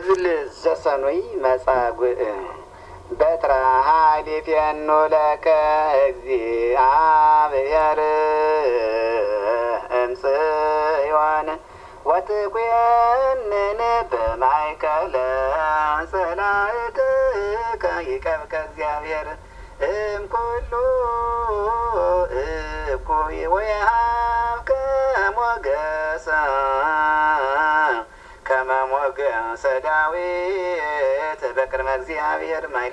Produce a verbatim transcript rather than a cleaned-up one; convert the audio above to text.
እዝል ዘሰኑይ መጻጉዕ በትራ ኃይሊቴኑ ለከ እግዚአብሔር እምጽዮን ወትኩየንን በማእከለ ጸላእትከ ይቀብከ እግዚአብሔር እምኩሉ እኩይ ወየሃብከ ሞገሰ ከመ ሞገሰ ዳዊት በቅድመ እግዚአብሔር